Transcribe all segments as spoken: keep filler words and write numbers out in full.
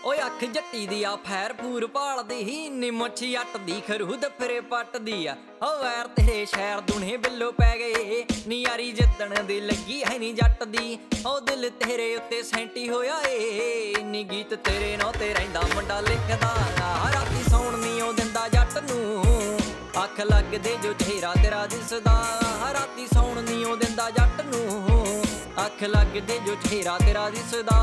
ਓਏ ਅੱਖ ਜੱਟੀ ਦੀ ਆ ਫੈਰ ਫੂਰ ਭਾਲਦੀ ਨੀ ਮੁੱਛ ਜੱਟ ਦੀ ਖਰੂਦ ਫਿਰੇ ਪੱਟਦੀ ਆ ਓ ਵੈਰ ਤੇਰੇ ਸ਼ਹਿਰ ਦੁਨੇ ਬਿੱਲੋ ਪੈ ਗਏ ਨੀ ਯਾਰੀ ਜਿੱਤਣ ਦੀ ਲੱਗੀ ਹੈ ਨੀ ਜੱਟ ਦੀ ਓ ਦਿਲ ਤੇਰੇ ਉੱਤੇ ਸੈਂਟੀ ਹੋਇਆ ਏ ਨੀ ਗੀਤ ਤੇਰੇ ਨਾਂ ਤੇ ਰਹਿੰਦਾ ਮੁੰਡਾ ਲਿਖਦਾ ਰਾਤੀ ਸੌਣ ਨੀ ਉਹ ਦਿੰਦਾ ਜੱਟ ਨੂੰ ਅੱਖ ਲੱਗਦੇ ਜੋ ਚਿਹਰਾ ਤੇਰਾ ਦਿਸਦਾ ਰਾਤੀ ਸੌਣ ਨੀ ਉਹ ਦਿੰਦਾ ਜੱਟ ਨੂੰ ਅੱਖ ਲੱਗਦੇ ਜੋ ਚਿਹਰਾ ਤੇਰਾ ਦਿਸਦਾ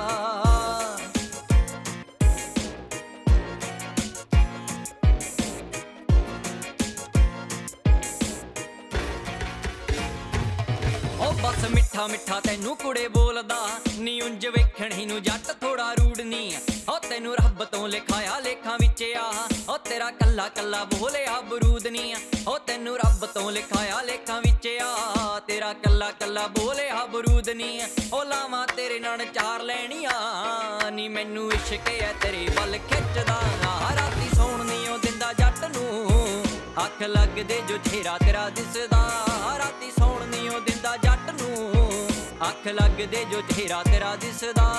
बस मिठा मिठा तेनू कुड़े बोलदा नी उंज वेखणी नू जट थोड़ा रूड नी ओ तेनू रब तो लिखाया लेखा विच आ ओ तेरा कल्ला कल्ला बोलिया बरूद नी ओ तेनू रब तो लिखाया लेखा विच आ तेरा कल्ला कल्ला बोलिया बरूद नी ओ लावां तेरे नाल चार लैणियां नी मैनू इश्क है तेरे वल खिचदा राती सौण नी ओ दिंदा जट नू ਅੱਖ ਲੱਗਦੇ ਜੋ ਚਿਹਰਾ ਤੇਰਾ ਦਿਸਦਾ ਰਾਤੀ ਸੌਣ ਨੀ ਉਹ ਦਿੰਦਾ ਜੱਟ ਨੂੰ ਅੱਖ ਲੱਗਦੇ ਜੋ ਚਿਹਰਾ ਤੇਰਾ ਦਿਸਦਾ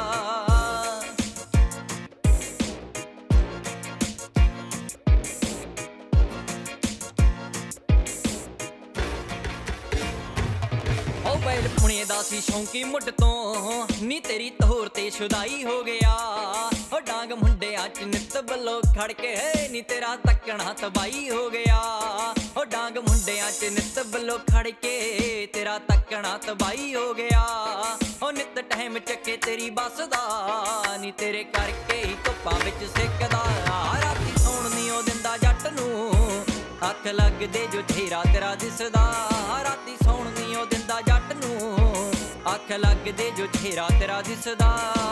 ਉਹ ਵੈਲ ਪੁਣੇ ਦਾ ਸੀ ਸ਼ੌਂਕੀ ਮੁੱਢ ਤੋਂ ਨੀ ਤੇਰੀ ਤੋਰ ਤੇ ਸ਼ੁਦਾਈ ਹੋ ਗਿਆ ਉਹ ਡਾਂਗ ਮੁੰਡਿਆਂ ਚ ਨਿੱਤ ਬੱਲੋ ਖੜ ਕੇ ਨੀ ਤੇਰਾ ਤੱਕਣਾ ਤਬਾਈ ਹੋ ਗਿਆ ਉਹ ਡਾਂਗ ਮੁੰਡਿਆਂ ਚ ਨਿੱਤ ਬੱਲੋ ਖੜ ਕੇ ਤੇਰਾ ਤੱਕਣਾ ਤਬਾਈ ਹੋ ਗਿਆ ਉਹ ਨਿੱਤ ਟਾਈਮ ਚੱਕੇ ਤੇਰੀ ਬੱਸ ਦਾ ਨੀ ਤੇਰੇ ਕਰਕੇ ਹੀ ਧੁੱਪਾਂ ਵਿੱਚ ਸਿੱਕਦਾ ਰਾਤੀ ਸੌਣ ਨੀ ਉਹ ਦਿੰਦਾ ਜੱਟ ਨੂੰ ਅੱਖ ਲੱਗਦੇ ਜੋ ਚਿਹਰਾ ਤੇਰਾ ਦਿਸਦਾ ਰਾਤੀ ਸੌਣ ਨੀ ਉਹ ਦਿੰਦਾ ਜੱਟ ਨੂੰ ਅੱਖ ਲੱਗਦੇ ਜੋ ਚਿਹਰਾ ਤੇਰਾ ਦਿਸਦਾ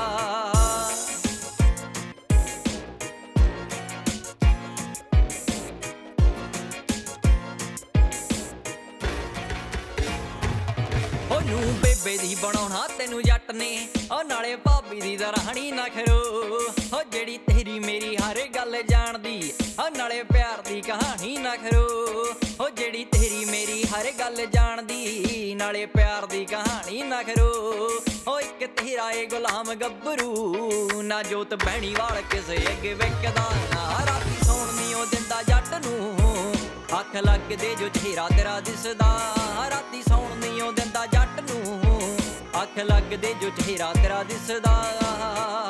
ਨੂੰ ਬੇਬੇ ਦੀ ਬਣਾਉਣਾ ਤੈਨੂੰ ਜੱਟ ਨੇ ਉਹ ਨਾਲੇ ਭਾਬੀ ਦੀ ਦਰਾਣੀ ਨਾ ਖਰੋ ਉਹ ਜਿਹੜੀ ਤੇਰੀ ਮੇਰੀ ਹਰ ਗੱਲ ਜਾਣਦੀ ਉਹ ਨਾਲੇ ਪਿਆਰ ਦੀ ਕਹਾਣੀ ਨਾ ਖਰੋ ਉਹ ਜਿਹੜੀ ਤੇਰੀ ਮੇਰੀ ਹਰ ਗੱਲ ਜਾਣਦੀ ਨਾਲੇ ਪਿਆਰ ਦੀ ਕਹਾਣੀ ਨਾ ਖਰੋ ਉਹ ਇੱਕ ਤੇਰਾ ਏ ਗੁਲਾਮ ਗੱਭਰੂ ਨਾ ਜੋਤ ਬਹਿਣੀ ਵਾਲ ਕਿਸੇ ਅੱਗੇ ਵਿਕਦਾ ਰਾਤੀ ਸੌਣ ਨੀ ਉਹ ਦਿੰਦਾ ਜੱਟ ਨੂੰ ਅੱਖ ਲੱਗਦੇ ਜੋ ਚਿਹਰਾ ਤੇਰਾ ਦਿਸਦਾ ਰਾਤੀ ਸੌਣ ਨੀ ਉਹ ਦਿੰਦਾ ਜੱਟ ਨੂੰ ਅੱਖ ਲੱਗਦੇ ਜੋ ਚਿਹਰਾ ਤੇਰਾ ਦਿਸਦਾ